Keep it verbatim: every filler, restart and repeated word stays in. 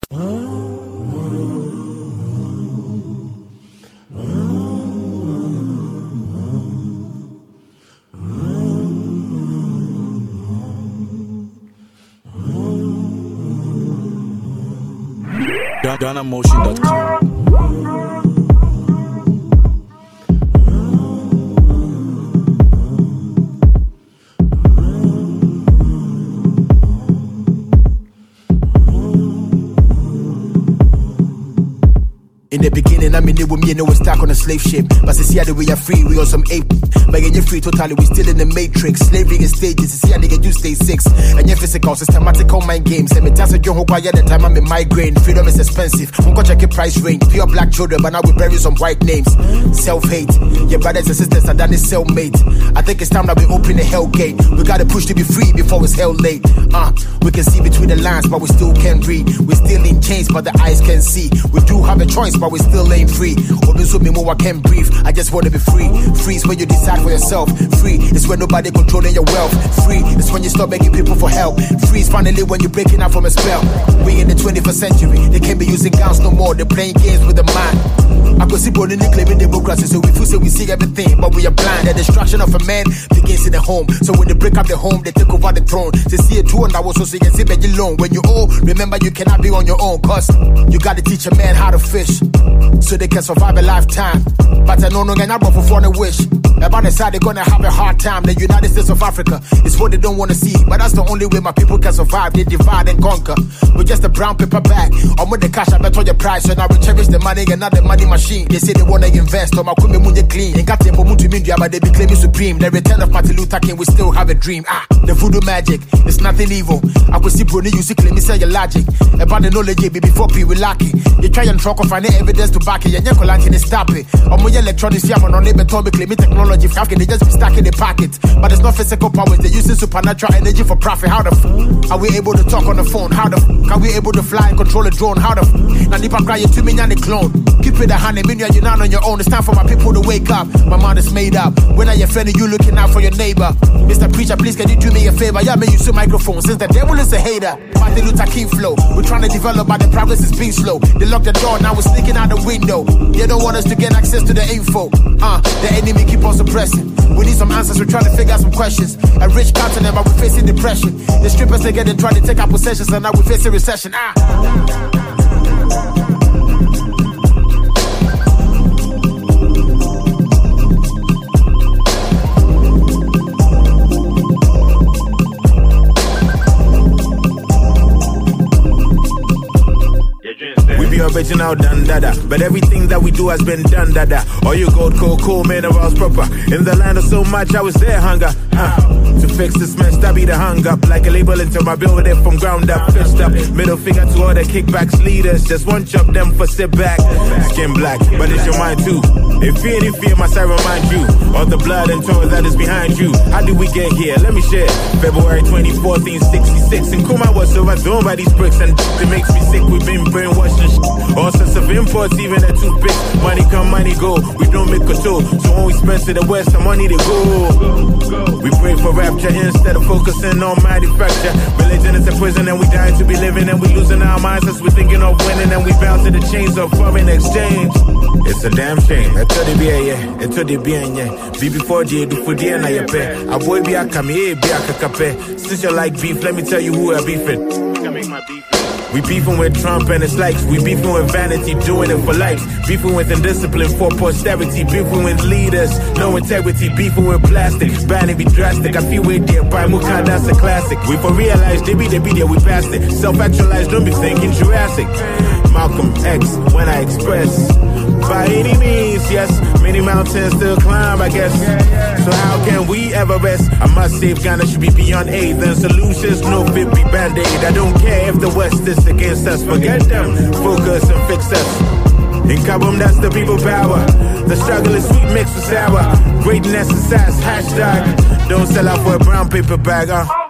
Ghana Motion dot com. In the beginning, I mean, it with me and it was stuck on a slave ship. But see how the way you're free, we on some ape. But you're free totally, we still in the matrix. Slavery in stages, see how nigga do stay six. And your physical, systematic on mind games. And me that's a young quiet the time I'm in migraine. Freedom is expensive. I'm gonna check your price range. Pure black children, but now we bury some white names. Self-hate, your brothers and sisters are done is cellmate. I think it's time that we open the hell gate. We gotta push to be free before it's hell late. Uh, we can see between the lines, but we still can't read. We're still in chains, but the eyes can see. We do have a choice, but we still ain't free. Or this will be more I can't breathe. I just wanna be free. Free is when you decide for yourself. Free is when nobody controlling your wealth. Free is when you stop begging people for help. Free is finally when you're breaking out from a spell. We in the twenty-first century. They can't be using guns no more. They're playing games with the mind. I could see Bonnie claiming democracy, so we feel say we see everything, but we are blind. The destruction of a man begins in the home. So when they break up the home, they take over the throne. They see a two and that was so you can see that you alone. When you old, remember you cannot be on your own, cause you gotta teach a man how to fish, so they can survive a lifetime. But I know no gonna for for a wish. About the side they're gonna have a hard time. The United States of Africa is what they don't wanna see. But that's the only way my people can survive. They divide and conquer. With just a brown paper bag. I'm with the cash, I bet on your price. And I will cherish the money and not the money machine. They say they wanna invest, or my kumi munye clean. Ain't got tempo muntu mindia, but they be claiming supreme. The return of Martin Luther King, we still have a dream. Ah, the voodoo magic, it's nothing evil. I could see Bruni, you see claim me say your logic. About the knowledge, baby, before people lack it. You try and truck or find evidence to back it. And you're collecting it, stop it. I'm with electronics, yeah, I'm on neighbor, Tommy, claiming technology. How can they just be stuck in the pocket? But it's not physical powers, they're using supernatural energy for profit. How the f are we able to talk on the phone? How the f are we able to fly and control a drone? How the f now Nipa crying to me and the clone. Keep it a hand, and you're not on your own. It's time for my people to wake up. My mind is made up. When are your friend and you looking out for your neighbor? Mister Preacher, please can you do me a favor? Yeah, may use a microphone since the devil is a hater. Martin Luther King flow. We're trying to develop, but the progress is being slow. They lock the door, now we're sneaking out the window. They don't want us to get access to the info. Uh, the enemy keep on suppressing. We need some answers, we're trying to figure out some questions. A rich continent, but we're facing depression. The strippers they get and trying to take our possessions, and now we're facing recession. Ah. Original done dada, but everything that we do has been done dada. All you gold, cold, cool minerals proper. In the land of so much, I was there hunger. Uh, to fix this mess, that be the hung up. Like a label into my building from ground up, fist up. Middle finger to all the kickbacks leaders. Just one chop them for sit back. Skin black, but it's your mind too. If fear, if fear, must I remind you of the blood and toil that is behind you. How did we get here? Let me share. February twenty-fourth, fourteen sixty-six. And Kuma was overthrown by these bricks, and it makes me sick. We've been brainwashed and shit. All sorts of imports, even the toothpicks. Money come, money go. We don't make a tool. So when we spend to the west, the money to go. We pray for rapture instead of focusing on manufacture. Religion is a prison and we dying to be living, and we losing our minds as we thinking of winning, and we bound to the chains of foreign exchange. It's a damn shame. I told you be a yeah. I told you be a yeah. Be before J do for D and I pay. A boy be a come here, be a kakape. Since you like beef, let me tell you who I beefing. We beefing with Trump and his likes. We beefing with vanity, doing it for likes. Beefing with indiscipline for posterity. Beefing with leaders, no integrity. Beefing with plastic, banning be drastic. I feel with there, by Muka, that's a classic. We for realize, they be, they be there, we passed it. Self-actualized, don't be thinking Jurassic. Malcolm X, when I express. By any means, yes, many mountains still climb, I guess. So how can we ever rest? I must save Ghana should be beyond aid. Then solutions, no fit be band-aid. I don't care if the West is against us. Forget them, focus and fix us. In Kabum, that's the people power. The struggle is sweet mixed with sour. Greatness is ass, hashtag. Don't sell out for a brown paper bag, huh?